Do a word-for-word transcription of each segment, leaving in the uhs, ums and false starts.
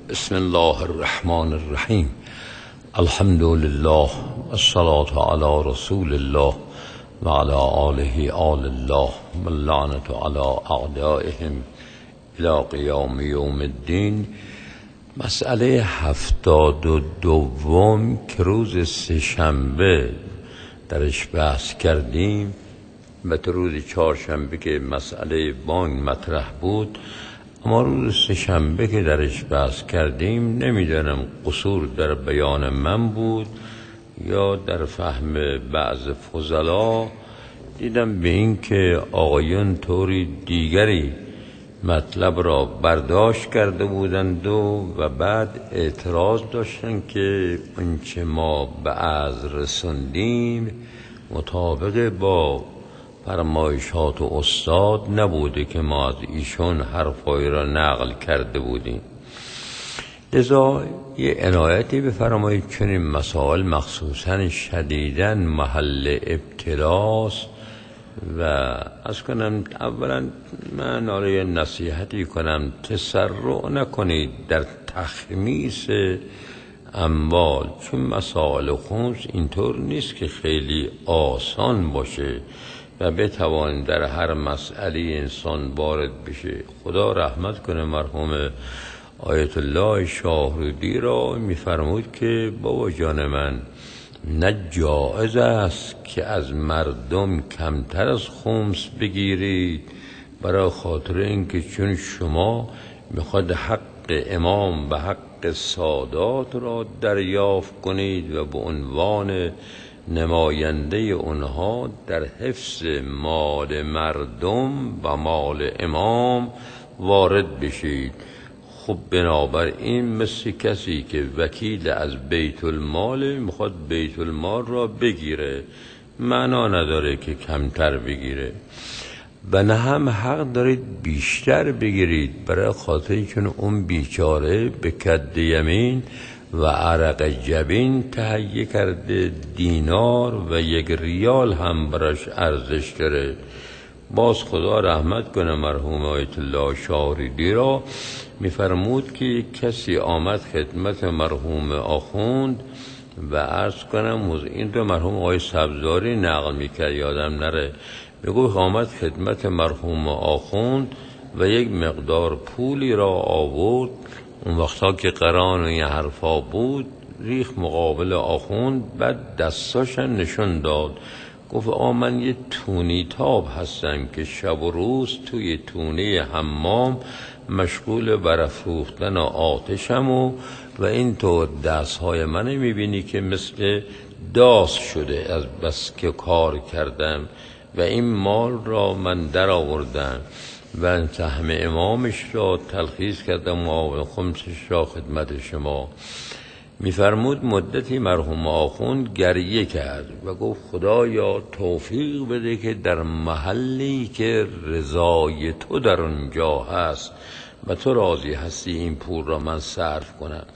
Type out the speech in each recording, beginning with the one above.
بسم الله الرحمن الرحیم. الحمد لله والصلاة علی رسول الله و علی آله آل الله و اللعنة علی اعدائهم الی قیام یوم الدین. مسئله هفتاد و دوم که روز سه‌شنبه درش بحث کردیم و تو روز چهارشنبه که مسئله بانک مطرح بود، اما روز سه‌شنبه که درش بحث کردیم نمیدانم قصور در بیان من بود یا در فهم بعض فضلا، دیدم به این که آقایون طوری دیگری مطلب را برداشت کرده بودند و, و بعد اعتراض داشتند که اونچه ما به عرض رسوندیم مطابق با فرمایشات و استاد نبوده که ما از ایشون حرفایی را نقل کرده بودیم. لذا یه عنایتی بفرمایید، چنین مسائل مخصوصا شدیداً محل ابتلاست و از کنم اولا من آره نصیحتی کنم، تسرع نکنید در تخمیس اموال، چون مسائل خمس اینطور نیست که خیلی آسان باشه و بتوان در هر مسئله انسان وارد بشه. خدا رحمت کنه مرحوم آیت الله شاهرودی را، میفرمود که بابا جان من، نه جایز است که از مردم کمتر از خمس بگیرید، برای خاطر اینکه چون شما میخواد حق امام و حق سادات را دریافت کنید و به عنوان نماینده اونها در حفظ مال مردم و مال امام وارد بشید. خب بنابراین مثل کسی که وکیل از بیت المال میخواد بیت المال را بگیره، معنا نداره که کمتر بگیره و نه هم حق دارید بیشتر بگیرید، برای خاطری چون اون بیچاره به کد یمین و عرق جبین تهیه کرده دینار و یک ریال هم براش ارزش داره. باز خدا رحمت کنه مرحوم آیت الله شاهرودی را، میفرمود که کسی آمد خدمت مرحوم آخوند و عرض کنم این رو مرحوم آقای سبزاری نقل میکرد یادم نره، میگو آمد خدمت مرحوم آخوند و یک مقدار پولی را آورد، اون وقتا که قران و این حرفا بود ریخ مقابل آخوند، بعد دستاشن نشون داد، گفت آ من یه تونی تاب هستم که شب و روز توی تونه حمام مشغول برافروختن آتشم و و اینطور دستهای من میبینی که مثل داس شده از بس که کار کردم و این مال را من در آوردم و سهم امامش را تلخیص کردم و خمسش را خدمت شما. میفرمود مدتی مرحوم آخوند گریه کرد و گفت خدایا توفیق بده که در محلی که رضای تو در اونجا هست و تو راضی هستی این پول را من صرف کنم.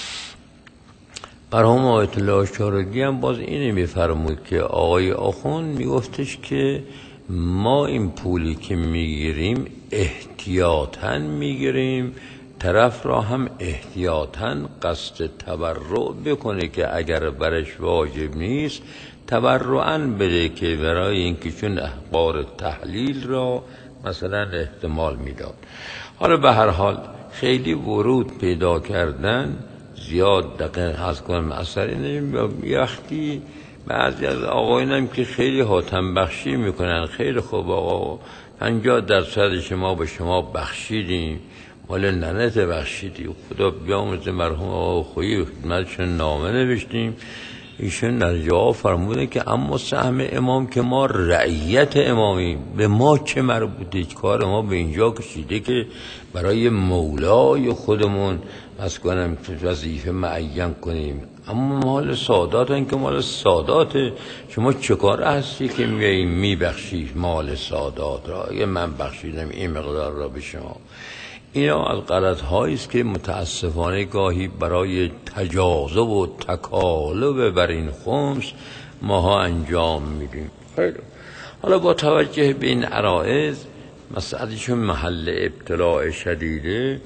مرحوم آیت الله شاهرودی هم باز اینه میفرمود که آقای آخوند میگفتش که ما این پولی که میگیریم احتیاطاً میگیریم، طرف را هم احتیاطاً قصد تبرع بکنه که اگر برش واجب نیست تبرعاً بده، که برای اینکه چون اخبار تحلیل را مثلا احتمال میداد. حالا به هر حال خیلی ورود پیدا کردن زیاد دقیق هست کنم اثری نمیم. یختی بعضی از آقایونم که خیلی حاتم بخشی میکنن، خیلی خوب آقا پنجاه درصد شما به شما بخشیدیم، مال ننت بخشیدی، خدا بیامرزه مرحوم آقا خویی خدمتشون نامه نوشتیم، ایشون در جواب فرمودن که اما سهم امام که ما رعیت امامیم، به ما چه مربوطه؟ کار ما به اینجا کشیده که برای مولای خودمون از کنم وظیفه معین کنیم، اما مال سادات که مال ساداته، شما چه کار هستی که میایی میبخشی مال سادات را؟ اگه من بخشیدم این مقدار را به شما. اینا از غلط هایی است که متاسفانه گاهی برای تجاوز و تکالب بر این خمس ماها انجام میدیم. حالا با توجه به این عرائض مسئله چون محل ابتلاع شدیده،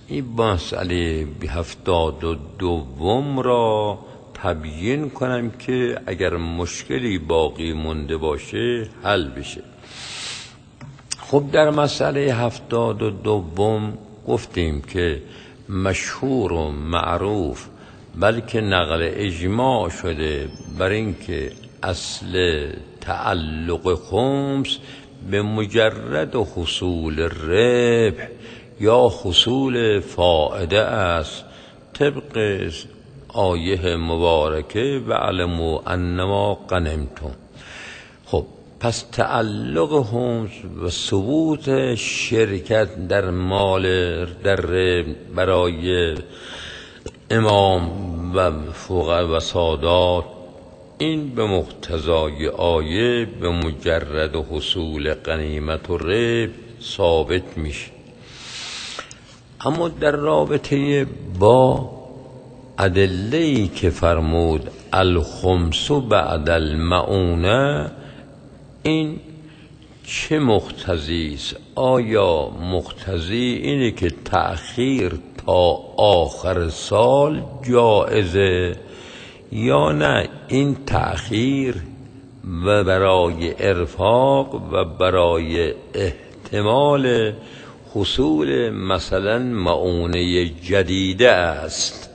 این مسئله هفتاد و دوم را تبیین کنم که اگر مشکلی باقی مونده باشه حل بشه. خب در مسئله هفتاد و دوم گفتیم که مشهور و معروف بلکه نقل اجماع شده بر اینکه اصل تعلق خمس به مجرد حصول ربح یا حصول فائده است، طبق آیه مبارکه و علموا انما غنمتم. خب پس تعلق خمس و ثبوت شرکت در مال در ربح برای امام و فقها و سادات، این به مقتضای آیه به مجرد حصول غنیمت و ربح ثابت میشه. اما در رابطه با ادله‌ای که فرمود الخمس بعد المعونه، این چه مقتضی است؟ آیا مقتضی اینه که تأخیر تا آخر سال جایزه یا نه این تأخیر و برای ارفاق و برای احتمال حصول مثلا معونه جدیده است؟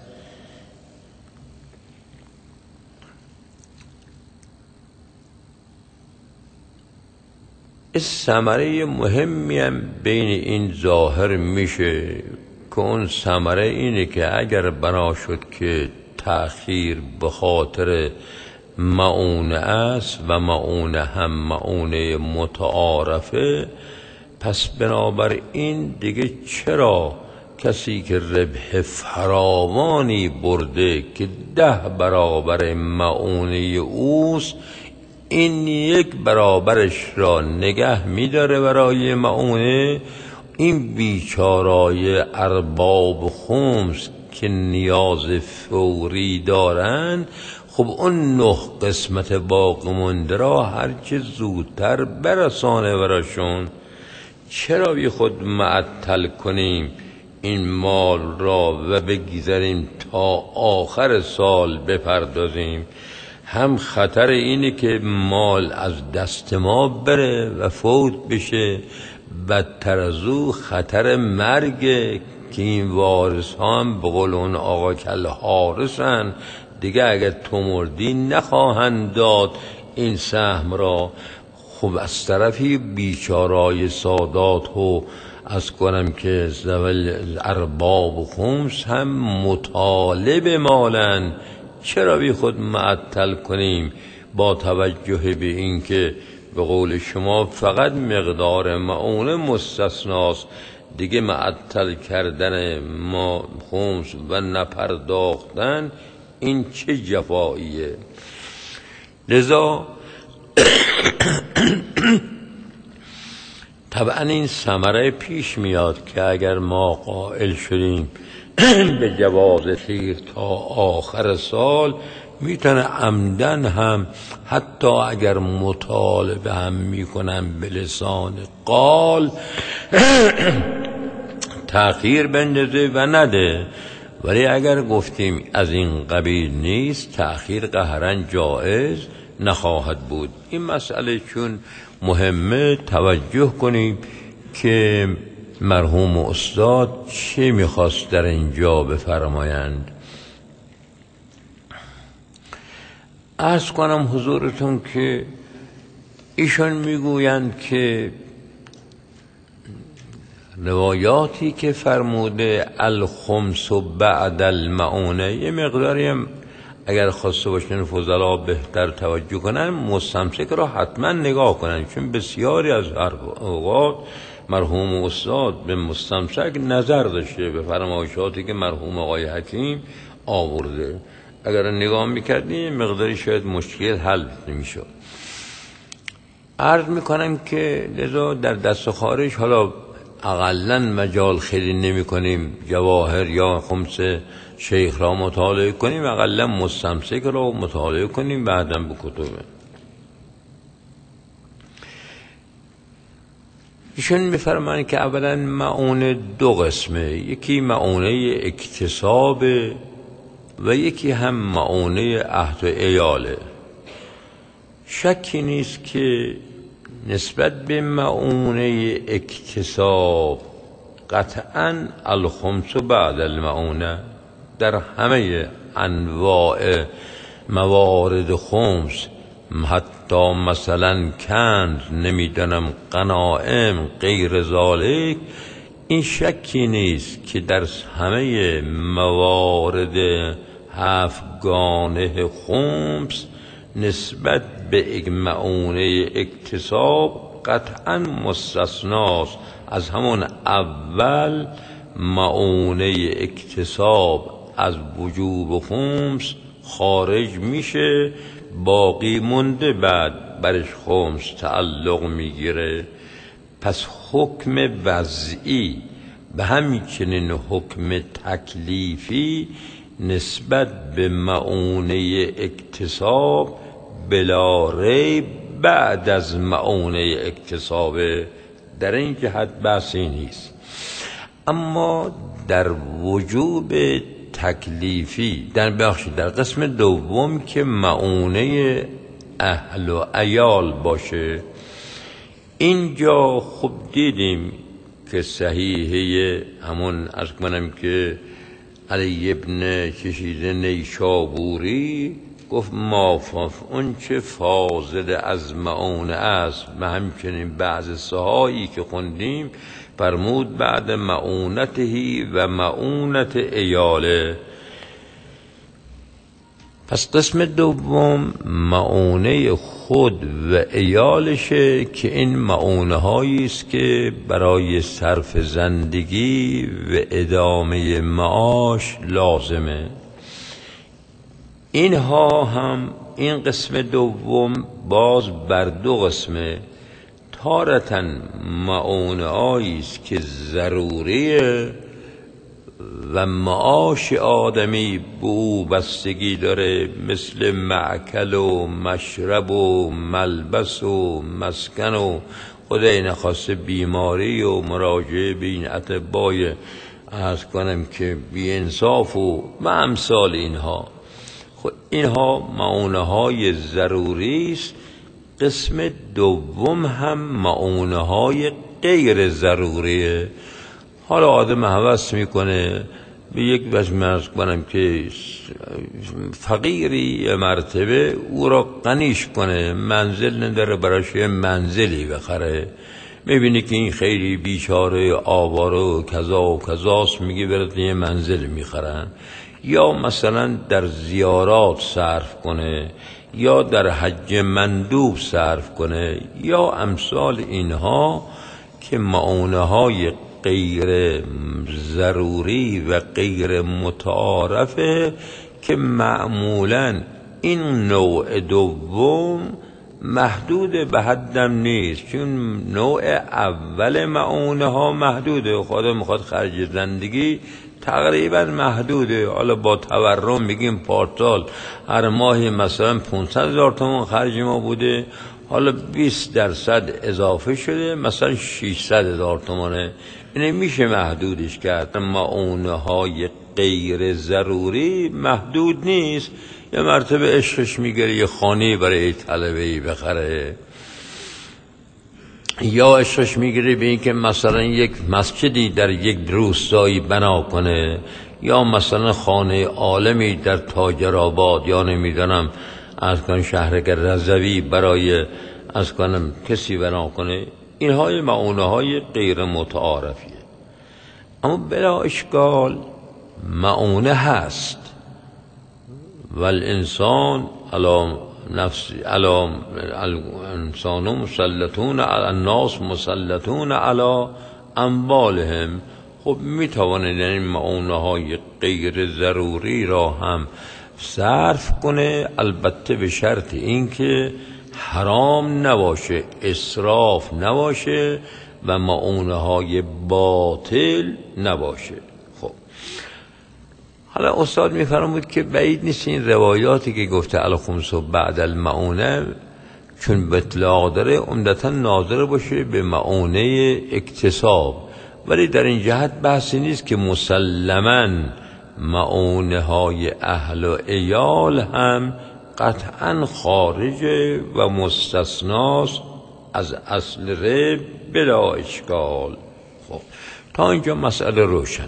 ثمره مهمی هم بین این ظاهر میشه که اون ثمره اینه که اگر بنا شد که تأخیر به خاطر معونه است و معونه هم معونه متعارفه، پس بنابراین دیگه چرا کسی که ربح فراوانی برده که ده برابر معونه اوست، این یک برابرش را نگه میداره برای معونه؟ این بیچارای ارباب خمس که نیاز فوری دارن، خب اون نه قسمت باقی مونده را هرچه زودتر برسانه براشون. چرا بی خود معطل کنیم این مال را و بگذاریم تا آخر سال بپردازیم؟ هم خطر اینه که مال از دست ما بره و فوت بشه، بدتر از او خطر مرگ که این وارث هم به قول اون آقا کل حارسن دیگه، اگر تو مردی نخواهند داد این سهم را. خب از طرفی بیچارای سادات و از کنم که زول ارباب خمس هم مطالب مالن، چرا بی خود معطل کنیم با توجه به این که به قول شما فقط مقدار معونه مستثناست؟ دیگه معطل کردن ما خمس و نپرداختن این چه جفاییه؟ لذا طبعا این ثمره پیش میاد که اگر ما قائل شدیم به جواز تیر تا آخر سال، میتونه عمدن هم حتی اگر مطالبه هم میکنن به لسان قال تأخیر بندازه و نده. ولی اگر گفتیم از این قبیل نیست، تأخیر قهرا جایز نخواهد بود. این مسئله چون مهمه توجه کنیم که مرحوم استاد چه میخواست در اینجا بفرمایند. عرض کنم حضورتون که ایشان میگویند که روایاتی که فرموده الخمس بعد المعونه، یه مقداری هم اگر خواسته باشن فضلا بهتر توجه کنن، مستمسک را حتما نگاه کنن، چون بسیاری از اوقات مرحوم استاد به مستمسک نظر داشته به فرمایشاتی که مرحوم آقای حکیم آورده. اگر نگاه میکردیم مقداری شاید مشکل حل نمیشد. عرض میکنم که لذا در دست خارج حالا اقلا مجال خیلی نمی کنیم جواهر یا خمس شیخ را مطالعه کنیم، اقلا مستمسک را مطالعه کنیم بعدم به کتبه. ایشون میفرمایند که اولا معونه دو قسمه، یکی معونه اکتساب و یکی هم معونه عهد و ایاله. شکی نیست که نسبت به معونه اکتساب قطعاً الخمس بعد المعونه در همه انواع موارد خمس، حتی مثلا کند، نمیدانم غنائم، غیر ذالک، این شکی نیست که در همه موارد هفتگانه خمس نسبت به معونه اکتساب قطعا مستثناست. از همون اول معونه اکتساب از وجوب خمس خارج میشه، باقی مونده بعد برش خمس تعلق میگیره. پس حکم وضعی به همچنین حکم تکلیفی نسبت به معونه اکتساب بلا ریب بعد از معونه اکتساب، در این جهت بحثی نیست. اما در وجوب تکلیفی در بخش در قسم دوم که معونه اهل و عیال باشه، اینجا خوب دیدیم که صحیحه همون از کنم که علی ابن چشیده نیشابوری گفت مافاف اون چه فاضل از معونه است، و همچنین بعض سهایی که خوندیم فرمود بعد معونتهی و معونت ایاله. پس قسم دوم معونه خود و ایالشه که این معونه هایی است که برای صرف زندگی و ادامه معاش لازمه. اینها هم این قسم دوم باز بر دو قسمه. تارتاً معونه هایی است که ضروریه و معاش آدمی به او بستگی داره، مثل مأکل و مشرب و ملبس و مسکن و خدای نخواسته بیماری و مراجعه به این اطبای عرض کنم که بی انصاف و امثال اینها. خب اینها معونه های ضروری است. قسم دوم هم معونه های غیر ضروریه. حالا آدم هوس میکنه به یک وجه مرز کنم که فقیری مرتبه او را غنیش کنه، منزل نداره براش منزلی بخره، میبینی که این خیلی بیچاره آواره و کذا و کذاست، میگه برد یه منزل میخرن. یا مثلا در زیارات صرف کنه، یا در حج مندوب صرف کنه، یا امثال اینها که معونه های غیر ضروری و غیر متعارفه که معمولا این نوع دوم محدود به حدم نیست، چون نوع اول معونه ها محدوده. خدا میخواد خرج زندگی تقریبا محدوده. حالا با تورم میگیم پارسال هر ماهی مثلا پانصد هزار تومان خرج ما بوده، حالا بیست درصد اضافه شده مثلا ششصد هزار تومانه. اینه میشه محدودش کرد. معونه های غیر ضروری محدود نیست. یه مرتبه عشقش میگیره یه خانه برای طلبه‌ای بخره، یا عشقش میگیره به این که مثلا یک مسجدی در یک روستایی بنا کنه، یا مثلا خانه عالمی در تاجرآباد یا نمیدونم از کنم شهرک رضوی برای از کنم کسی بنا کنه. اینهای معونه های غیر متعارفیه. اما بلا اشکال معونه هست. والانسان علی نفس علی الانسان مسلطون علی الناس مسلطون علی اموالهم. خب میتوانید این معونه های غیر ضروری را هم صرف کنه، البته به شرط اینکه حرام نباشه، اسراف نباشه و معونه های باطل نباشه. خب حالا استاد میفرمود که بعید نیست این روایاتی که گفته الخمس بعد المعونه، چون به اطلاق داره عمدتا ناظر باشه به معونه اکتساب، ولی در این جهت بحثی نیست که مسلماً معونه های اهل و عیال هم قطعاً خارجه و مستثناست از اصل ریب بلا اشکال. خب تا اینجا مسئله روشن.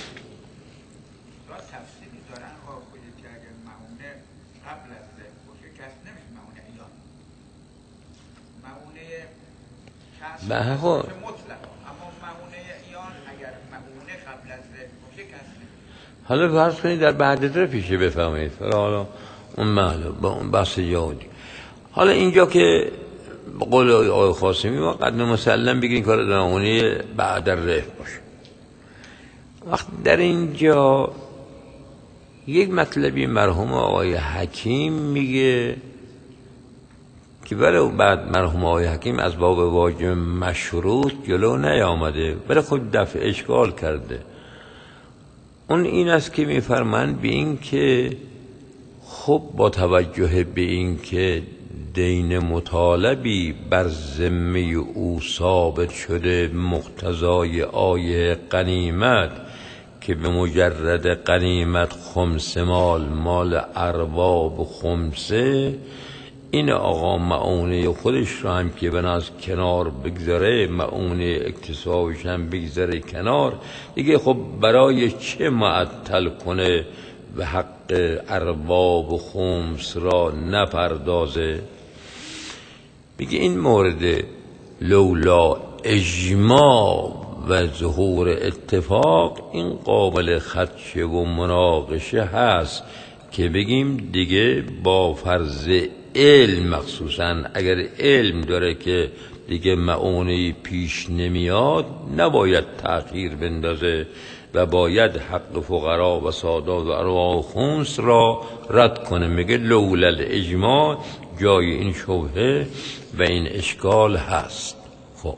به خب اما معونه ایان اگر معونه قبل از رفع باشه کسب. حالا فرض کنید در بعد رفعشه بفهمید، حالا اون معلوم با اون بحث جهادی. حالا اینجا که به قول آقای خاصمی ما قد مسلم بگیم کار معونه بعد رفع باشه. وقت در اینجا یک مطلبی مرحوم آقای حکیم میگه که ولو بعد مرحوم آقای حکیم از باب واجب مشروط جلو نیامده ولی خود دفع اشکال کرده. اون این است که میفرمند به این که خب با توجه به این که دین مطالبی بر ذمه او ثابت شده مقتضای آیه غنیمت که به مجرد غنیمت خمس مال مال ارباب خمسه، این آقا معونه خودش را هم که بناس کنار بگذاره، معونه اکتسابش هم بگذاره کنار، دیگه خب برای چه معطل کنه و حق ارباب و خمس را نپردازه؟ میگه این مورد لولا اجماع و ظهور اتفاق این قابل خدشه و مناقشه هست که بگیم دیگه با فرض علم، مخصوصا اگر علم داره که دیگه معونه پیش نمیاد، نباید تأخیر بندازه و باید حق فقرا و سادات و ارواح و خمس را رد کنه. میگه لولا الاجماع جای این شبهه و این اشکال هست. خب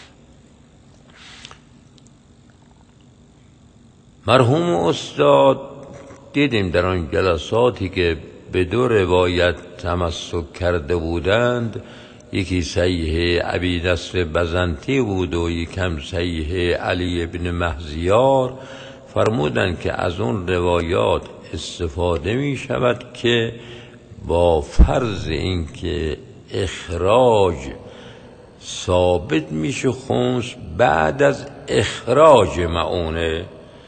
مرحوم استاد دیدیم در آن جلساتی که به دو روایت تمسک کرده بودند، یکی صحیح ابی نصر بزنطی بود و یکم صحیح علی ابن مهزیار، فرمودند که از اون روایات استفاده می شود که با فرض این که اخراج ثابت میشه خمس بعد از اخراج معونه،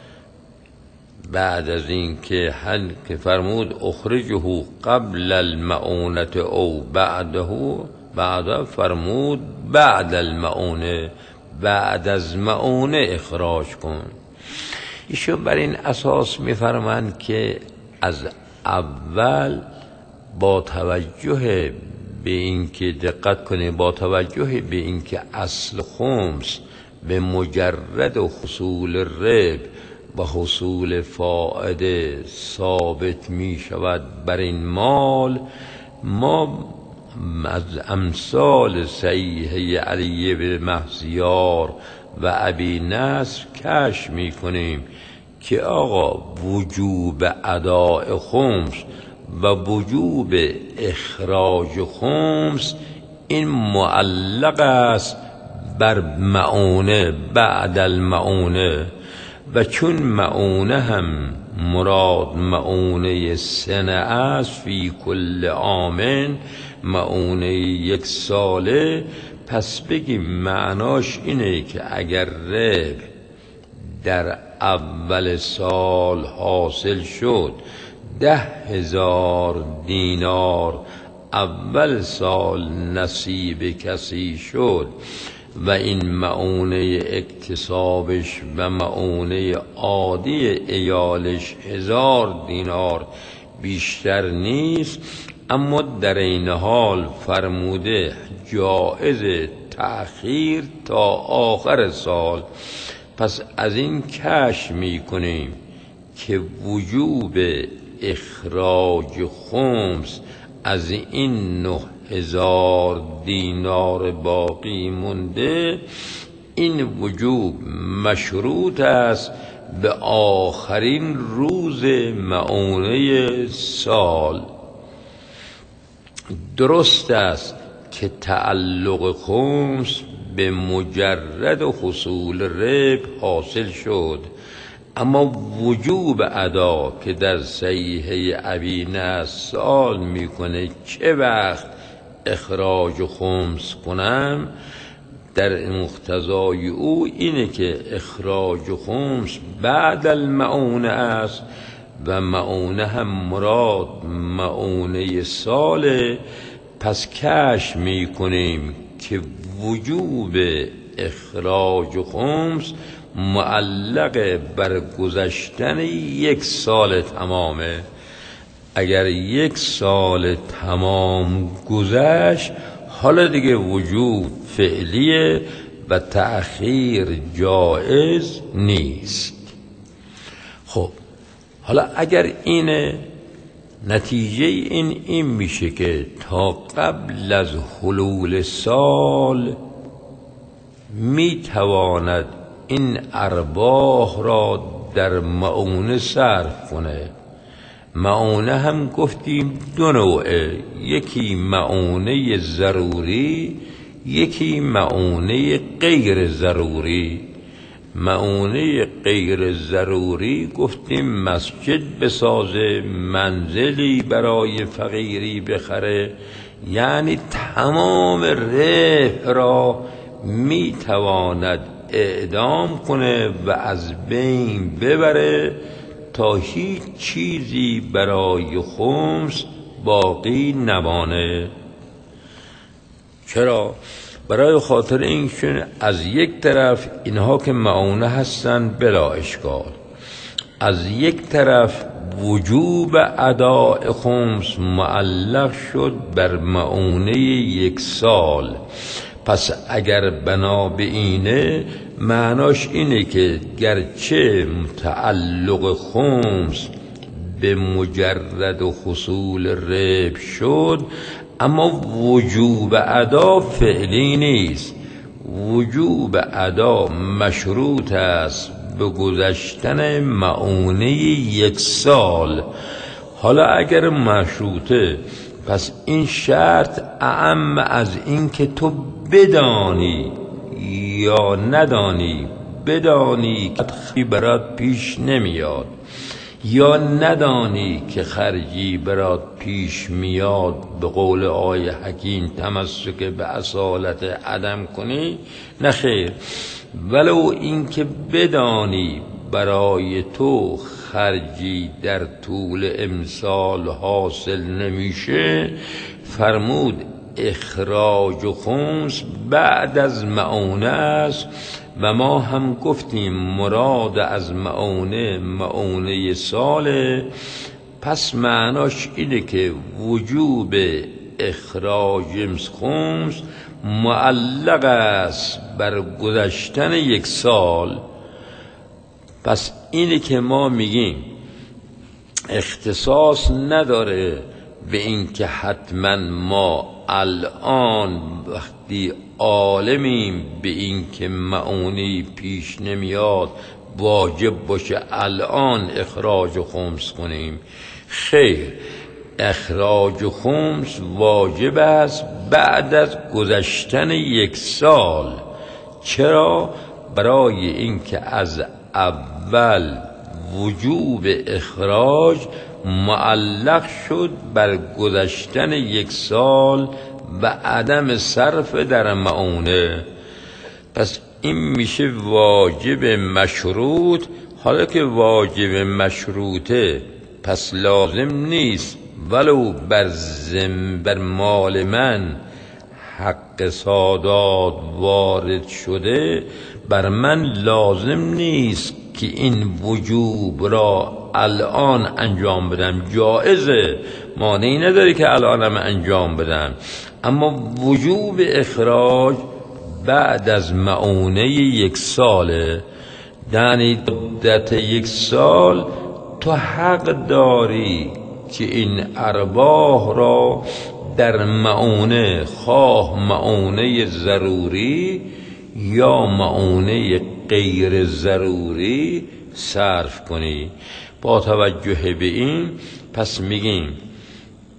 بعد از این که هل که فرمود اخرجه قبل المعونت او بعده، بعد فرمود بعد المعونه، بعد از معونه اخراج کن. ایشون بر این اساس میفرمند که از اول با توجه به این که دقت کنه، با توجه به این که اصل خمس به مجرد حصول رب و حصول فائده ثابت می شود بر این مال، ما از امثال صحیح علی بن مهزیار و ابی نصر کشف می کنیم که آقا وجوب اداء خمس و وجوب اخراج خمس این معلق است بر معونه بعد المعونه، و چون معونه هم مراد معونه سنه است فی کل عامن، معونه یک ساله، پس بگیم معناش اینه که اگر رب در اول سال حاصل شد ده هزار دینار اول سال نصیب کسی شد و این معونه اکتسابش و معونه عادی ایالش هزار دینار بیشتر نیست، اما در این حال فرموده جایز تأخیر تا آخر سال. پس از این کشف می کنیم که وجوب اخراج خمس از این نه هزار دینار باقی مونده، این وجوب مشروط است به آخرین روز معونه سال. درست است که تعلق خمس به مجرد حصول ربح حاصل شد، اما وجوب ادا که در صحیحه ابی نصر سوال میکنه چه وقت اخراج خمس کنم، در مقتضای او اینه که اخراج خمس بعد المعونه است و معونه هم مراد معونه ساله. پس کشف میکنیم که وجوب اخراج خمس معلق بر گذشتن یک سال تمامه. اگر یک سال تمام گذشت حالا دیگه وجوب فعلیه و تأخیر جایز نیست. خب حالا اگر اینه، نتیجه این این میشه که تا قبل از حلول سال میتواند این ارباح را در معونه صرف کنه. معونه هم گفتیم دو نوعه، یکی معونه ضروری، یکی معونه غیر ضروری. معونه غیر ضروری گفتیم مسجد بسازه، منزلی برای فقیری بخره، یعنی تمام ربح را میتواند اعدام کنه و از بین ببره تا هیچ چیزی برای خمس باقی نمانه. چرا؟ برای خاطر اینکه از یک طرف اینها که معونه هستن بلا اشکال، از یک طرف وجوب اداء خمس معلق شد بر معونه یک سال. پس اگر بنا به اینه، معناش اینه که گرچه متعلق خمس به مجرد حصول ربح شد، اما وجوب ادا فعلی نیست. وجوب ادا مشروط است به گذشتن معونه یک سال. حالا اگر مشروطه، پس این شرط اعم از این که تو بدانی یا ندانی. بدانی که خرجی برات پیش نمیاد یا ندانی که خرجی برات پیش میاد، به قول آیه حکیم تمسک به اصالت عدم کنی، نه خیر. ولو این که بدانی برای تو خرجی در طول امسال حاصل نمیشه، فرمود اخراج خمس بعد از معونه است. و ما هم گفتیم مراد از معونه معونه ساله. پس معناش اینه که وجوب اخراج خمس معلق است بر گذشتن یک سال. پس اینه که ما میگیم اختصاص نداره به این که حتما ما الان وقتی عالمیم به این که معونی پیش نمیاد واجب باشه الان اخراج خمس کنیم. خیر، اخراج خمس واجب است بعد از گذشتن یک سال. چرا؟ برای اینکه از اول وجوب اخراج معلق شد بر گذشتن یک سال و عدم صرف در معونه. پس این میشه واجب مشروط. حالا که واجب مشروطه، پس لازم نیست ولو بر زم بر مال من حق سادات وارد شده، بر من لازم نیست که این وجوب را الان انجام بدم. جایزه، مانعی نداره که الانم انجام بدم، اما وجوب اخراج بعد از معونه یک ساله. یعنی مدت یک سال تو حق داری که این ارباح را در معونه، خواه معونه ضروری یا معونه غیر ضروری، صرف کنی. با توجه به این پس میگیم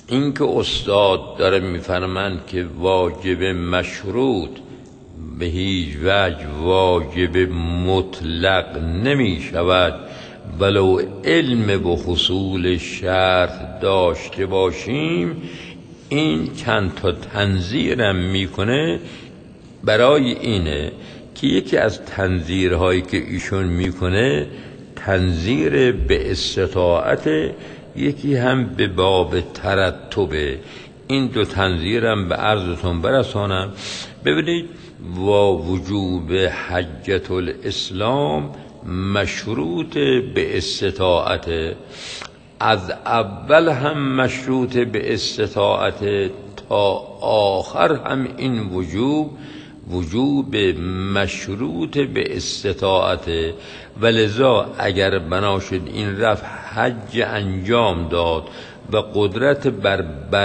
این که استاد داره میفرمند که واجب مشروط به هیچ وجه واجب مطلق نمی شود ولو علم به حصول شرط داشته باشیم، این چند تا تنظیرم میکنه. برای اینه که یکی از تنظیرهایی که ایشون میکنه تنظیر به استطاعت، یکی هم به باب ترتبه. این دو تنظیرم به عرضتون برسانم. ببینید، و وجوب حجت الاسلام مشروط به استطاعت، از اول هم مشروط به استطاعت تا آخر هم این وجوب وجوب مشروط به استطاعت. ولذا اگر بنا شد این رفع حج انجام داد و قدرت بر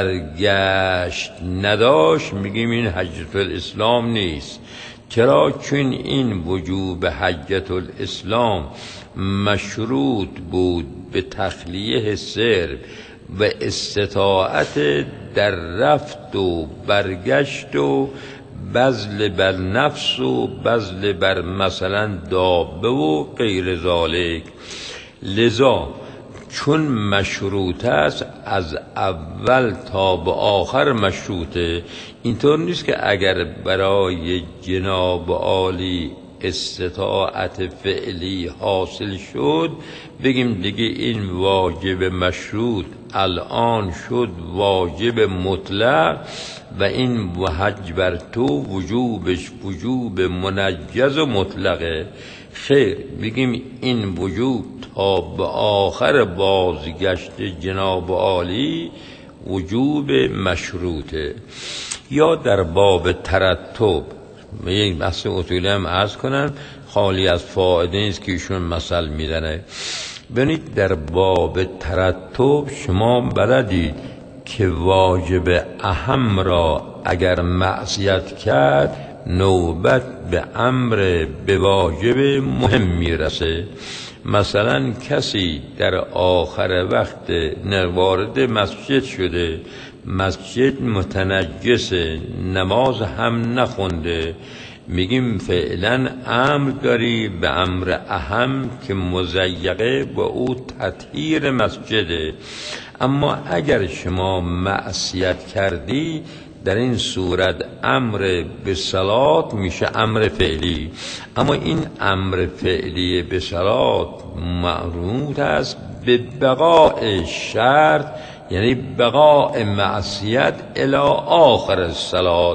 برگشت نداشت، میگیم این حجت الاسلام نیست. چرا؟ چون این وجوب حجت الاسلام مشروط بود به تخلیه سرب و استطاعت در رفت و برگشت و بذل بر نفس و بذل بر مثلا دابه و غیر ذالک. لذا چون مشروط است از اول تا به آخر مشروطه. اینطور نیست که اگر برای جناب عالی استطاعت فعلی حاصل شد بگیم دیگه این واجب مشروط الان شد واجب مطلق و این حج بر تو وجوبش وجوب منجز و مطلقه. خیر، بگیم این وجوب تا به آخر بازگشت جناب عالی وجوب مشروطه. یا در باب ترتب، یک بحث اصولی هم عرض کنم خالی از فائده نیست که ایشون مثل میزنه. ببینید، در باب ترتب شما بلدید که واجب اهم را اگر معصیت کرد نوبت به امر به واجب مهم میرسه. مثلا کسی در آخر وقت وارد مسجد شده، مسجد متنجسه، نماز هم نخونده، میگیم فعلا امر داری به امر اهم که مضیقه با او تطهیر مسجده. اما اگر شما معصیت کردی در این صورت امر به صلات میشه امر فعلی. اما این امر فعلی به صلات مربوط است به بقاء شرط، یعنی بقاء معصیت الی آخر الصلات.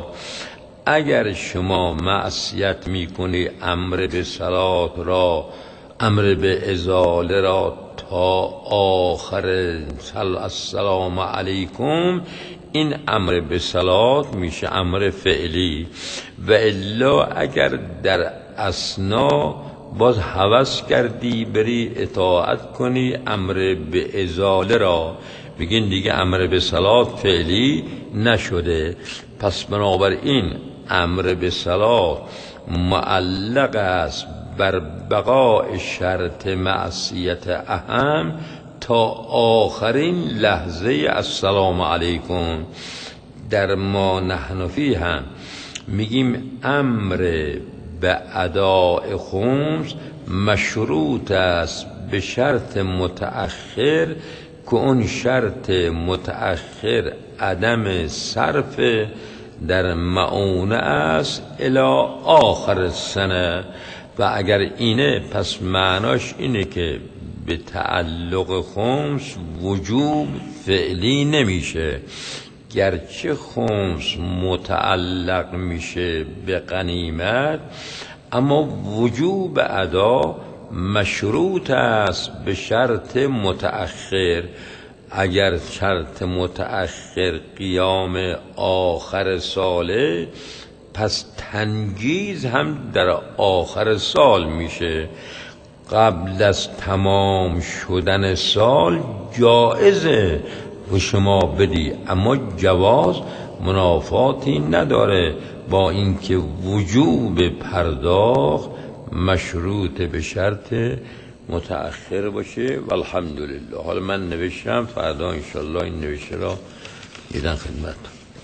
اگر شما معصیت میکنی امر به صلات را، امر به ازاله را تا آخر السلام علیکم، این امر به صلات میشه امر فعلی. و الا اگر در اثنا باز هوس کردی بری اطاعت کنی امر به ازاله را، بگین دیگه امر به صلات فعلی نشده. پس بنابراین امر به صلات معلق است بر بقاء شرط معصیت اهم تا آخرین لحظه السلام علیکم. در ما نحن فیه هم میگیم امر به اداء خمس مشروط است به شرط متأخر که اون شرط متأخر عدم صرف در معونه است الی آخر سنه. و اگر اینه پس معناش اینه که به تعلق خمس وجوب فعلی نمیشه، گرچه خمس متعلق میشه به غنیمت، اما وجوب ادا مشروط است به شرط متأخر. اگر شرط متأخر قیام آخر ساله، پس تنجیز هم در آخر سال میشه. قبل از تمام شدن سال جایزه و شما بدی، اما جواز منافاتی نداره با اینکه وجوب پرداخت مشروط به شرط متأخر باشه. والحمدلله. حالا من نوشتم، فردا انشالله این نوشته را دیدن خدمت.